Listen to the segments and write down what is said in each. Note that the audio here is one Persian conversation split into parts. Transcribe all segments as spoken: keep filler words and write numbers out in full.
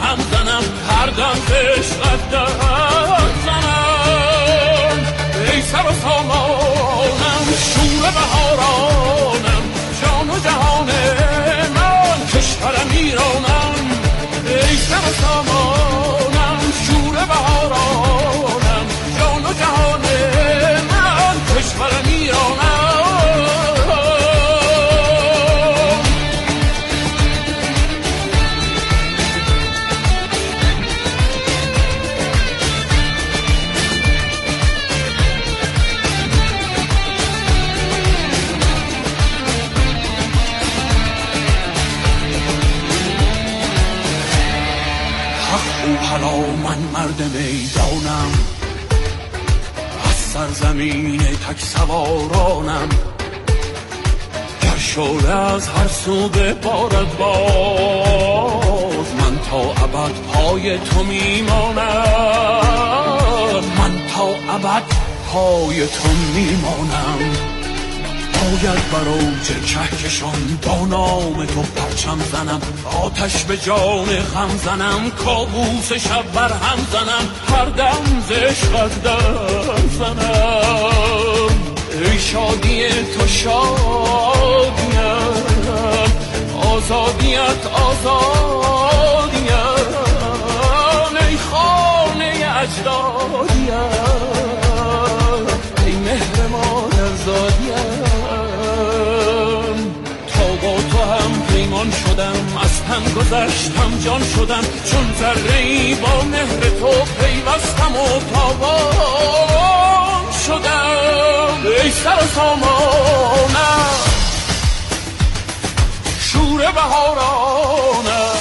هم زنم، هر دم عشقت در زنم. ای سر و سامانم، شور بهارانم، جان و جهان من، کشورم ایرانم. ای سر و سامانم، شور بهارانم، جان و جهان من، کشورم ایرانم. حالا من مرد میدانم، از سرزمین تک سوارانم. گر شعله از هر سو ببارد باز، من تا ابد پای تو میمانم. من تا ابد پای تو میمانم. باید بر اوج کهکشان با نام تو پرچم زنم، آتش به جان غم زنم، کابوس شب بر هم زنم، هر دم ز عشقت در زنم. ای شادی تو شادیم، آزادیت آزادیم، ای خانه اجدادیم، ای مهر مادر زادیم. پیمان شدم، از تن گذشتم جان شدم، چون ذره‌ای با مهر تو پیوستم و تابان شدم. ای سر و سامانم، شور بهارانم.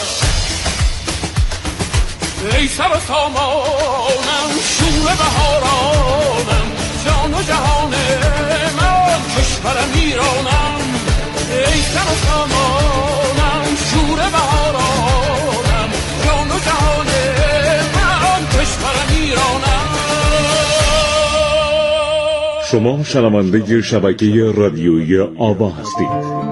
ای سر و سامانم، شور بهارانم، جان و جهان من، کشورم ایرانم. ای سر و سامانم، شور بهارانم، جان و جهان من، کشورم ایرانم. شما شنونده شبکه رادیویی آوا هستید.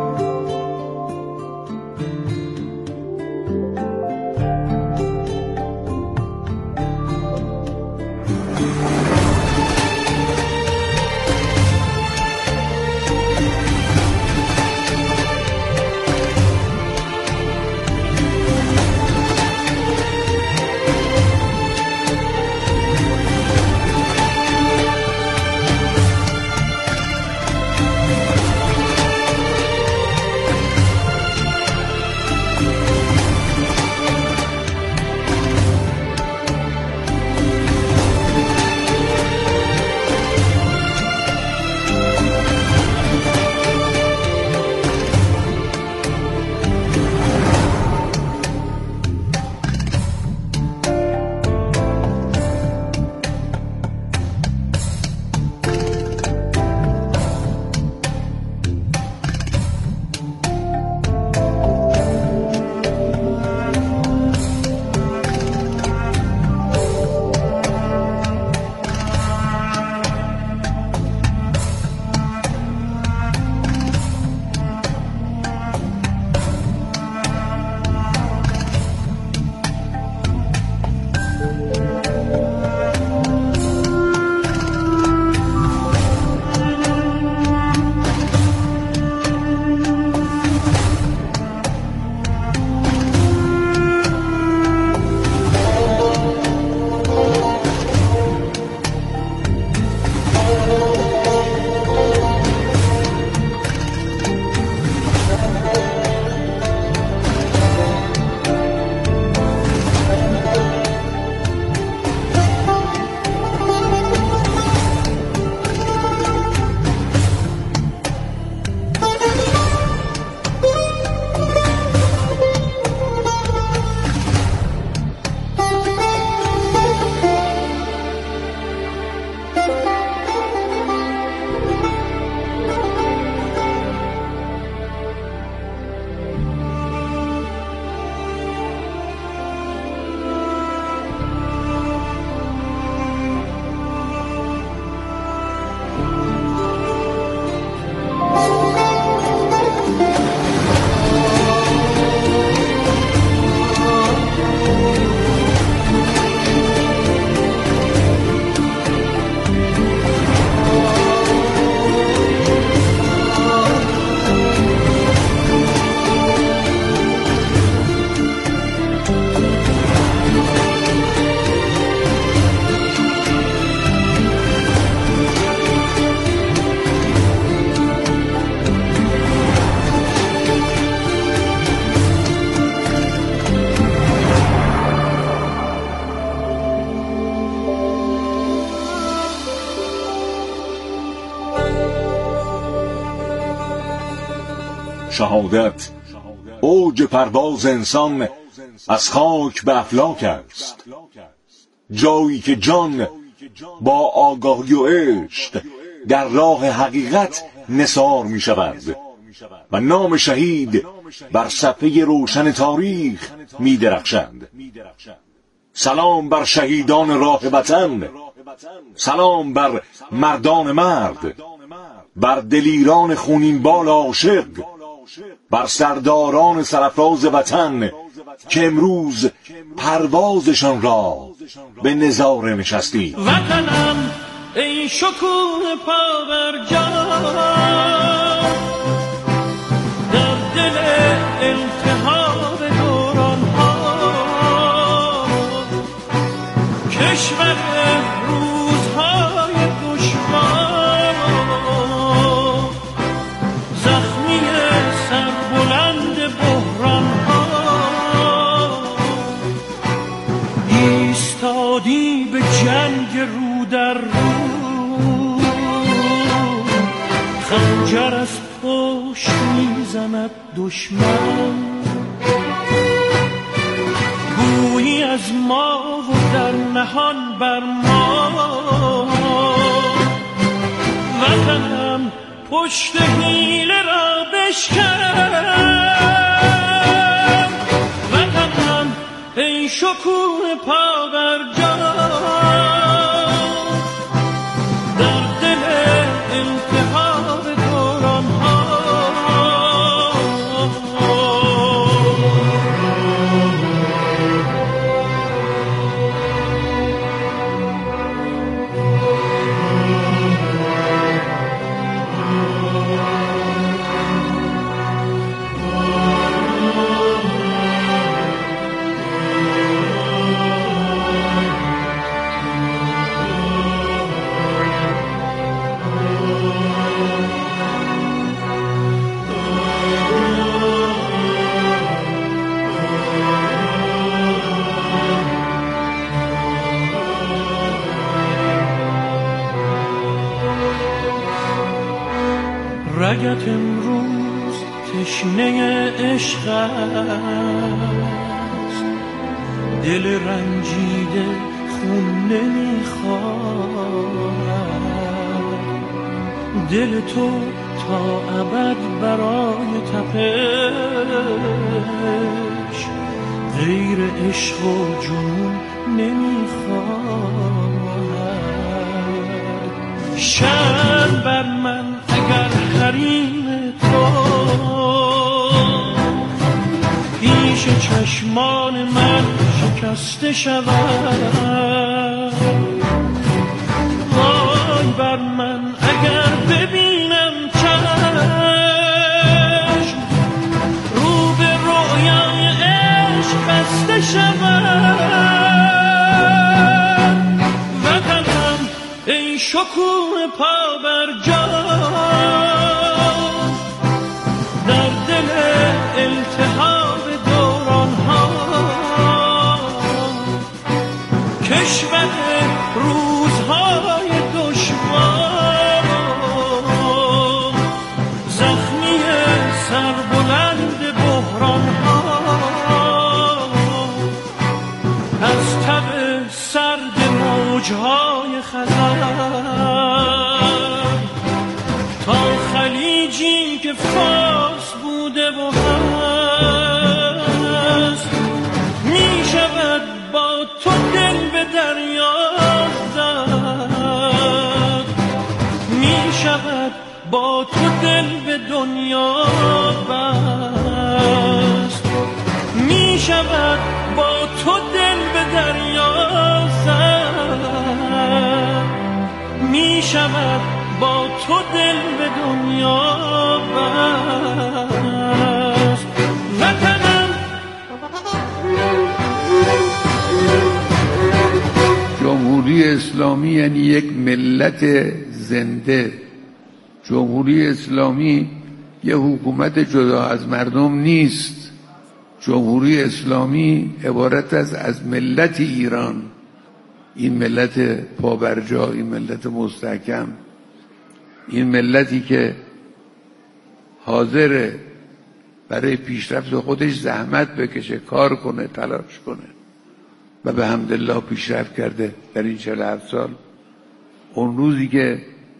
شهادت اوج پرواز انسان از خاک به افلاک است، جایی که جان با آگاهی و عشق در راه حقیقت نثار می شود و نام شهید بر صفحه روشن تاریخ می درخشد. سلام بر شهیدان راه وطن، سلام بر مردان مرد، بر دلیران خونین بال عاشق، بر سرداران سرفراز وطن که امروز پروازشان را به نظاره نشستی. وطنم ای شکوه پابرجا، در دل التهاب دوران ها، کشور روزهای دشوار، زخمی سربلند بحران ها، ایستادی به جنگ رو در رو، خنجر از پشت میزند دشمن، گویی از ما و در نهان بر ما، وطنم پشت حیله را بشکن، وطنم ای شکوه پابرجا، در دل التهاب دوران ها، رگت امروز تشنه عشق است، دل رنجیده خون نمیخواد، دل تو تا ابد برای تپش غیر عشق و جنون نمیخواد. شرم بر من اگر حریم تو پیش چشمان من شکسته شود، وای بر من اگر ببینم چشم رو به رویای عشق بسته شود، وطنم ای شکوه پابرجا، در دل التهاب دوران ها، کشور روزهای دشوار، زخمی سربلند بحران ها، از تب سرد موجهای خزر تا خلیجی که فارس بوده و هست، می شود با تو دل به دریا زد، می شود با تو دل به دنیا بست، می شود با تو دل به دریا زد، می شود با تو دل به دنیا بست، وطنم. جمهوری اسلامی یعنی یک ملت زنده. جمهوری اسلامی یه حکومت جدا از مردم نیست. جمهوری اسلامی عبارت است از ملت ایران، این ملت پابرجا، این ملت مستحکم، این ملتی که حاضر برای پیشرفت خودش زحمت بکشه، کار کنه، تلاش کنه و به حمدالله پیشرفت کرده در این چهل و هفت سال. اون روزی که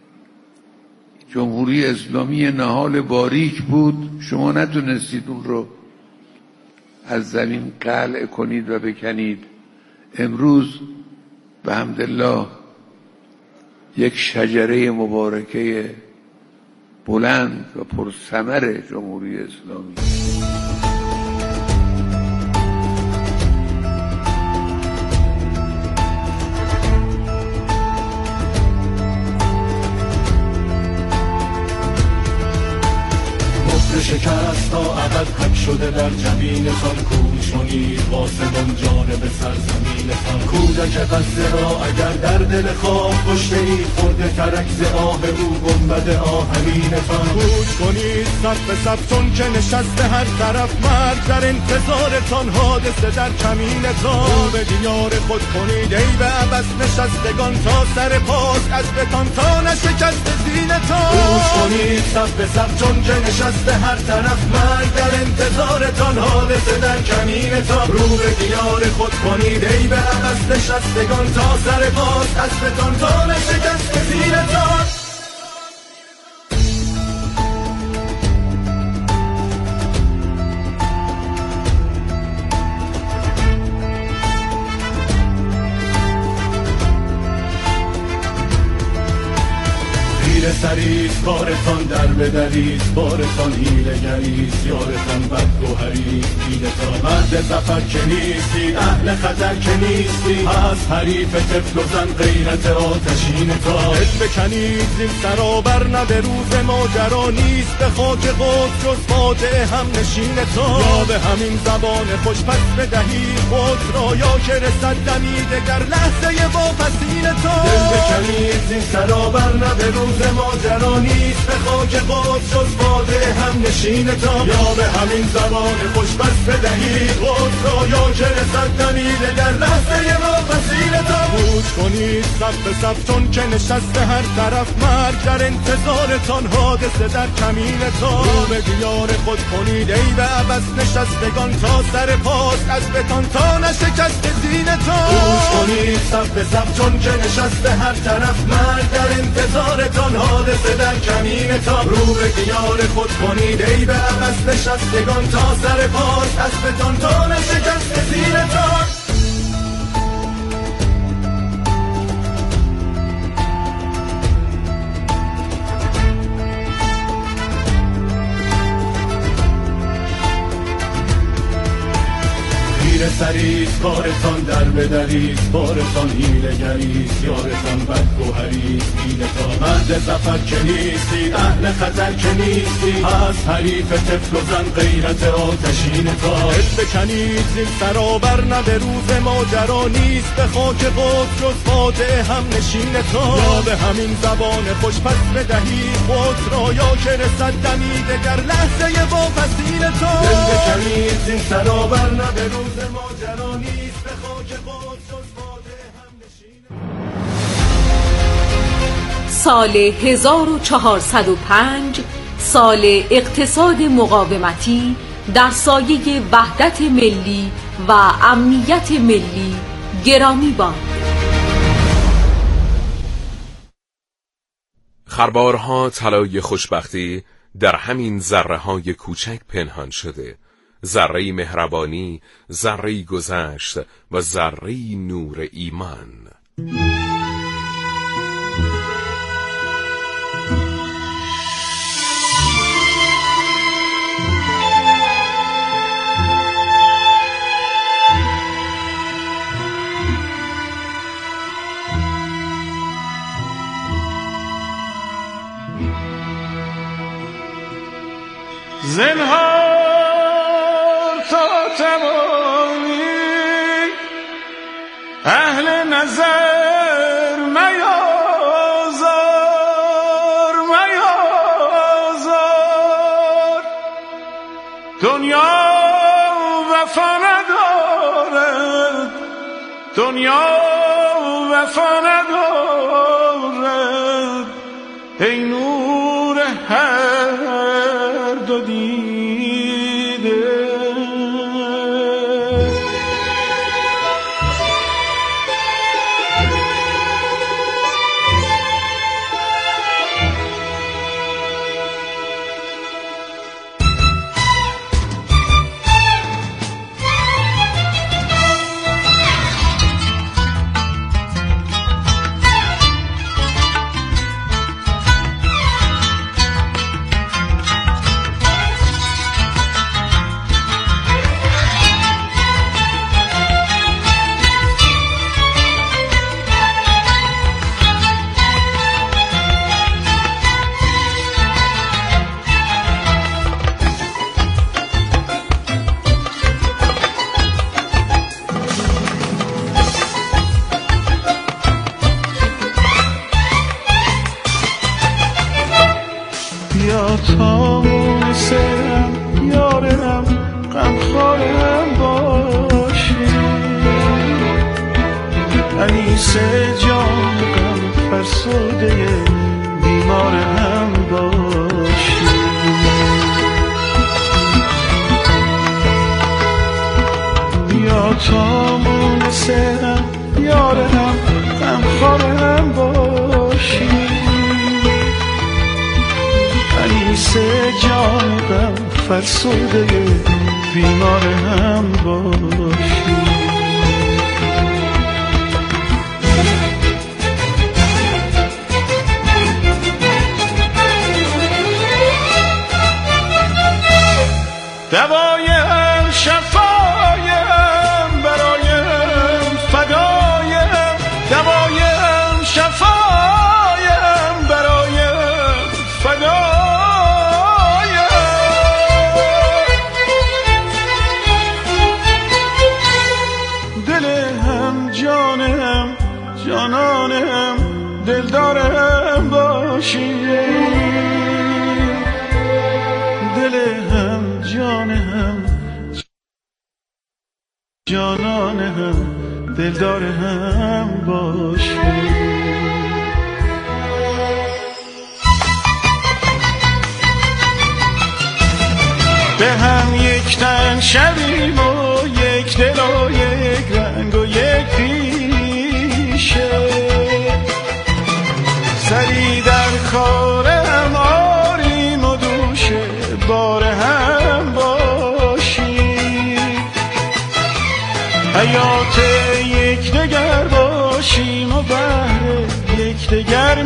جمهوری اسلامی نهال باریک بود، شما نتونستید اون رو از زمین قلع کنید و بکنید. امروز به حمدالله یک شجره مبارکه بلند و پرثمر جمهوری اسلامی. شکست تا ابد حک شده در جبینتان، کوش کنید آسمان جانب سرزمینتان. کودک غزه را اگر در دل خواب کشته اید، خورده ترک ز آه او گنبد آهنینتان. کوش کنید صف به صف چون که نشسته هر طرف مرگ در انتظارتان، حادثه در کمینتان. رو به دیار خود کنید ای به عبث نشستگان، تا سر پاس از بتان تا نشکست زینتان. کوش کنید صف به صف چون که نشسته هر طرف مرگ در انتظارتان، حادثه در کمینتان. رو به دیار خود کنید ای به عبث نشستگان، تا سر پاس از بتان تا نشکست زینتان. سریست بارتان در بدریست، بارتان حیله گریست، یارتان بدگوهریست. دیدتان مرد زفر که نیستی، اهل خطر که نیستی، از حریف طفل و زن غیرت آتشینتان. دل بکنید زین سرابر نه به روز ماجرا نیست، به خاک قدس جز فاتح هم نشینتان. یا به همین زبان خوش پس بدهید خود را، یا که رسد دمی دگر لحظه واپسینتان. دل بکنید زین سرابر نه به روز ماجرا نیست، به خاک قدس جز فاتح هم نشینتان. یا به همین زبان خوش بس بدهید خود را، یا که رسد دمی دگر لحظه واپسینتان. کوچ کنید صف به صف چون که نشسته هر طرف مرگ در انتظارتان، حادثه در کمینتان. رو به دیار خود کنید ای به عبث نشستگان، تا سر پاس از بتان تا نشکست زینتان. کوچ کنید صف به صف چون که نشسته هر طرف مرگ در انتظارتان، حادثه در کمینتان. رو به دیار خود کنید ای به عبث نشستگان، تا سر پاس از بتان تا نشکست زینتان. سریست بارتان در بدریست، بارتان حیله گریست، یارتان بدگوهریست. دیدتان مرد زفر که نیستی، اهل خطر که نیستی، از حریف طفل و زن غیرت آتشینتان. دل بکنید زین سرابر نه به روز ماجرا نیست، به خاک قدس جز فاتح هم نشینتان. یا به همین زبان خوش پس بدهید خود را، یا که رسد دمی دگر لحظه واپسینتان. دل بکنید زین سرابر نه به روز ماجرا نیست، به خاک قدس جز فاتح هم نشینتان. سال هزار و چهارصد و پنج، سال اقتصاد مقاومتی در سایه وحدت ملی و امنیت ملی گرامی باد. خربارها طلای خوشبختی در همین ذره های کوچک پنهان شده، ذره مهربانی، ذره گذشت و ذره نور ایمان. زنهار تا تمامی اهل نظر میازار میازار. دنیا وفا ندارد، دنیا وفا ندارد، ای نور هر دو دیده. انیس جان غم فرسوده بیمار هم باشی. یا تا مونس هم یار هم غمخوار هم باشی. انیس جان غم فرسوده بیمار هم باشی. دوایم شفایم برایم فدایم، دوایم شفایم برایم فدایم. دل هم جانم جانانم دلدارم باشی. دل هم جانم جانانم دلدار هم باشی. به هم یک تن شویم و یک دل و یک رنگ و یک پیشه. سری در کار هم آریم و دوشه بار هم باشی. حیات یک دگر باشیم و بهر یک دگر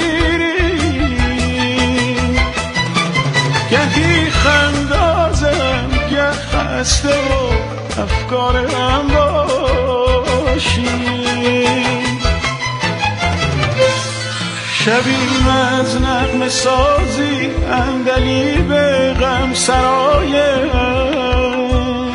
میریم. گهی خندازم گه خسته و افکارم باشیم. شبیم از نغمه سازی اندلیب غم سرایم.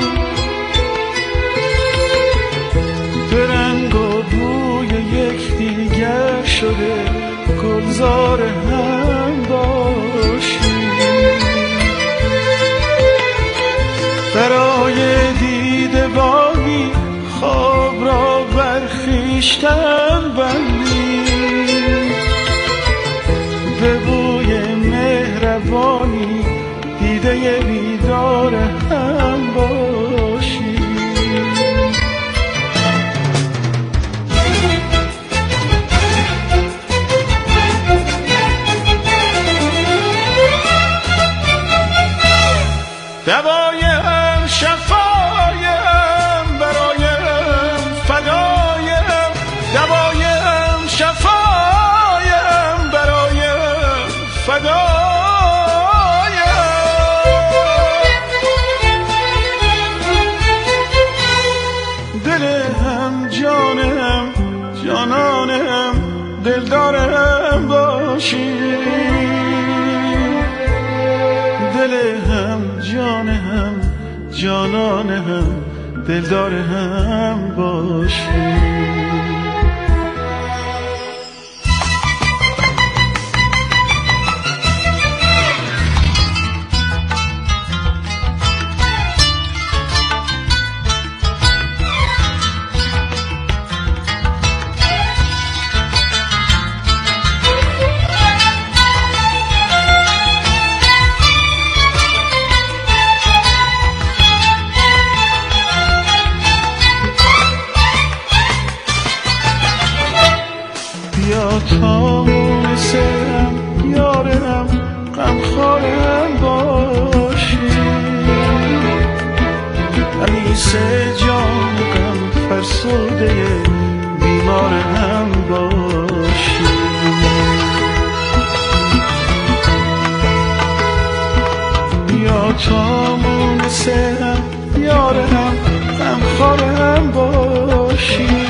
به رنگ و بوی یک دیگر شده گلزار هم باشی. برای دیده باقی خواب را برخیشتن بندی. به بوی مهربانی دیده بیدار هم باشی. دوایم شفایم برایم فدایم، دوایم شفایم برایم فدایم. دل هم جانم جانانم دلدارم باشی. دل هم جانم جانانم دلدار هم باشی. بیا تا مونسم یارم غمخوارم باشی. انیس جان غم فرسوده بیمار هم باشی. بیا تا مونسم یارم غمخوارم باشی.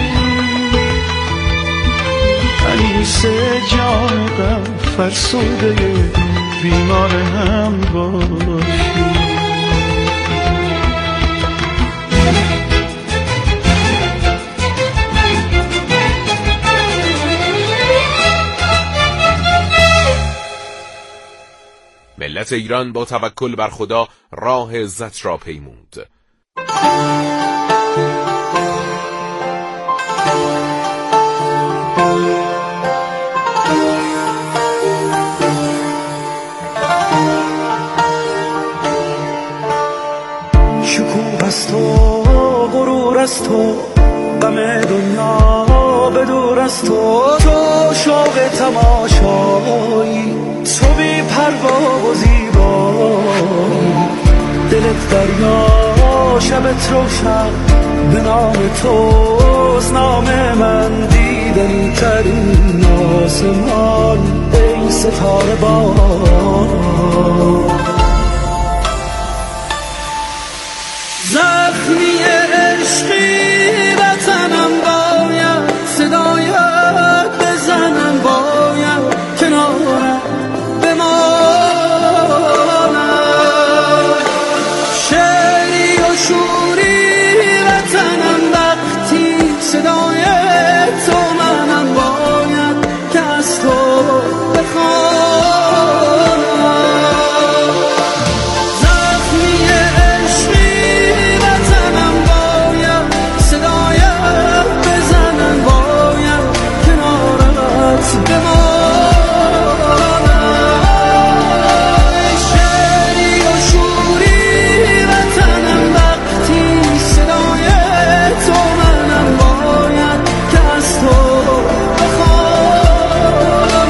انیس جان غم فرسوده بیمار هم باشی. ملت ایران با توکل بر خدا راه عزت را پیمود. از تو، تو شوق تماشایی، تو بی پروا و زیبایی، دلت دریا شبت روشن، به نام توست نام من، دیدنی ترین آسمان ای ستاره بان. زخمی عشقی بزنم باید، صدایت بزنم باید، کنارم بمانم، شعری و شوری بزنم وقتی صدای تو منم باید که از تو بخوانم. زخمی عشقی بزنم باید، صدایت بزنم باید، کنارت بمانم، شعری و شوری بزنم وقتی صدای تو منم باید که از تو بخوانم.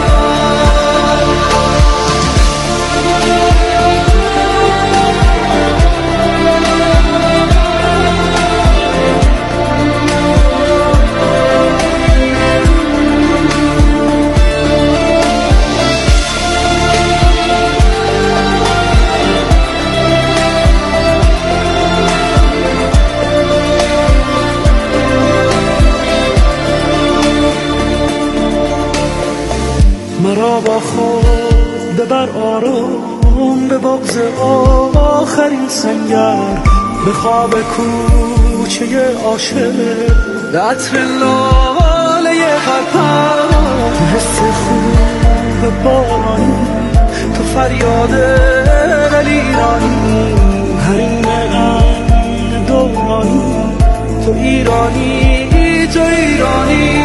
مرا با خود ببر آرام به بغض آخرین سنگر، به خواب کوچه عاشق، به عطر لاله قلبم، به حس خوب بارانی، تو فریاد دلیرانی، حریم غم دورانی، تو ایرانی، تو ایرانی.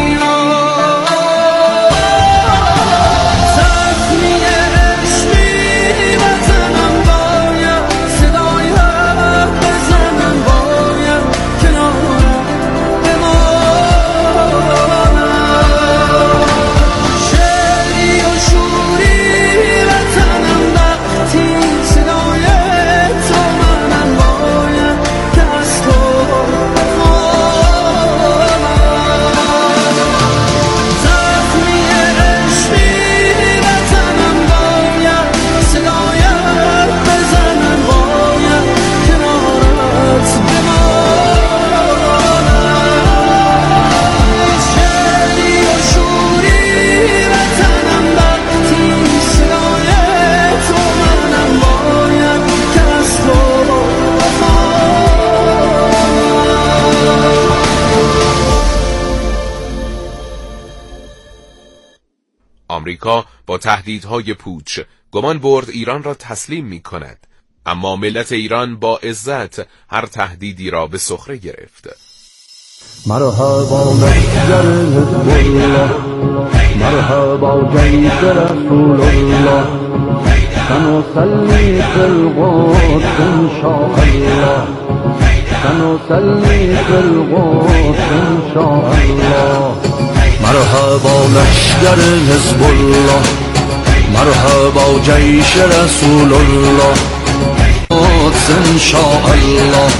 آمریکا با تهدیدهای پوچ گمان برد ایران را تسلیم می کند، اما ملت ایران با عزت هر تهدیدی را به سخره گرفت. مرحبا لشکر حزب الله، مرحبا جیش رسول الله، سنسلی فی القدس انشاء الله، سنسلی فی القدس انشاء الله. مرحبا لشکر حزب الله، مرحبا جیش رسول الله، قدس انشاء الله،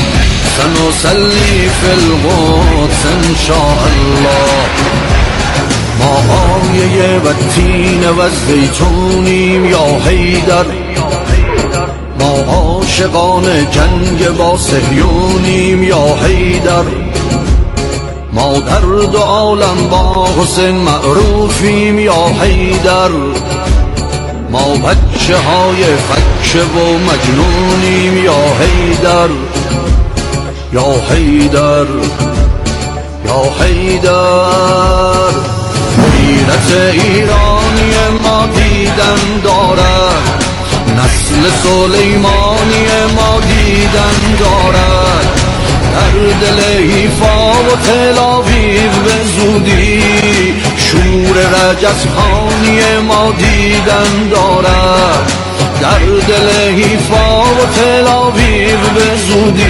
سنسلی فی القدس انشاء الله. ما آیه و تین و زیتونیم یا حیدر، ما عاشقان جنگ با صهیونیم یا حیدر، ما در دو عالم با حسین معروفیم یا حیدر، ما بچه های فکه و مجنونیم یا حیدر، یا حیدر، یا حیدر. غیرت ایرانی ما دیدن دارد، نسل سلیمانی ما دیدن دارد، در دل حیفا و تل‌آویو به زودی شور رجزخانی ما دیدن دارد، در دل حیفا و تل‌آویو به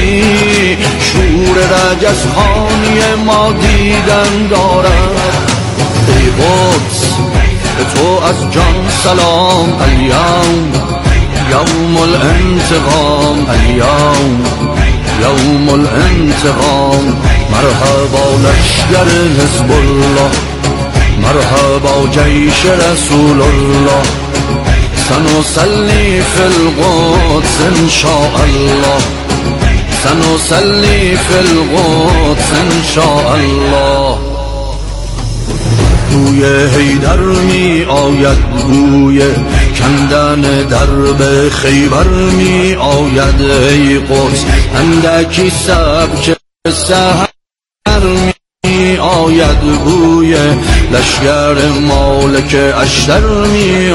زودی شور رجزخانی ما دیدن دارد. ای قدس به تو از جان سلام. الیوم یوم الانتقام، الیوم یوم الانتقام. مرحبا لشگر حزب الله، مرحبا جیش رسول الله. سنصلي في القدس إن شاء الله، سنصلي في القدس إن شاء الله. بوی حیدر می آید، بوی کندن درب خیبر می آید. ای قدس اندکی سبک سحر می آید، بوی لشگر مالک اشتر می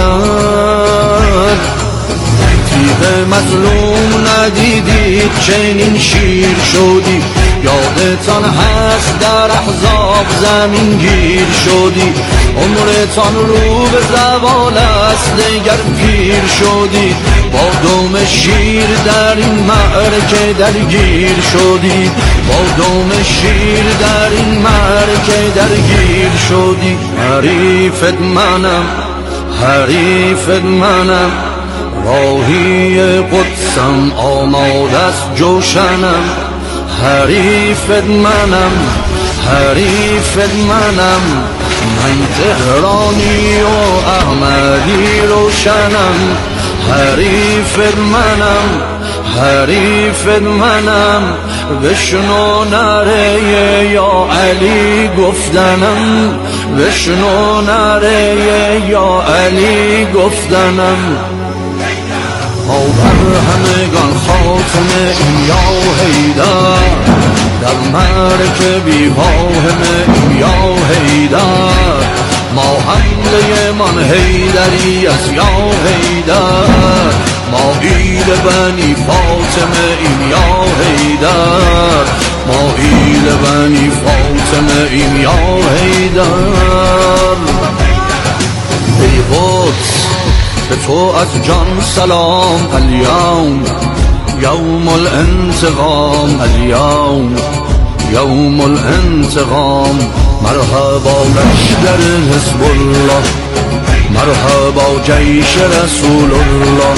آید. تیغ مظلوم ندیدید چنین شیر شدی، یادتان هست در احزاب زمین گیر شدی. عمرتان رو به زوال است دگر پیر شدی، با دم شیر در این معرکه درگیر شدی، با دم شیر در این معرکه درگیر شدی. حریفت منم، حریفت منم، راهی قدسم آماده است جوشنم. حریفت منم، حریفت منم، من تهرانی و احمدی روشنم. حریفت منم، حریفت منم، بشنو نره یا علی گفتنم، بشنو نره یا علی گفتنم. ما بر همگان خاتمه این یا حیدر، در مرکب بی‌واهم این یا حیدر. ما حمله من حیدری از یا حیدر، ما ایل بنی فاطمه این یا حیدر، ما ایل بنی فاطمه این یا حیدر. ای قدس به تو از جان سلام. الیوم یوم الانتقام، الیوم یوم الانتقام. مرحبا لشگر حزب الله، مرحبا جیش رسول الله.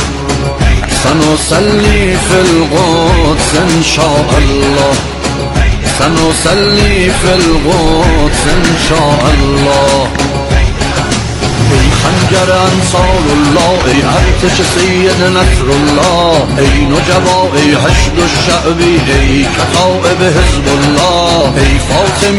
سنصلي في القدس إن شاء الله، سنصلي في القدس إن شاء الله. ای خنجر انصار الله، ای ارتش سید نصر الله، ای نجبا، ای حشد الشعبی، ای کتائب حزب الله، ای فاطمی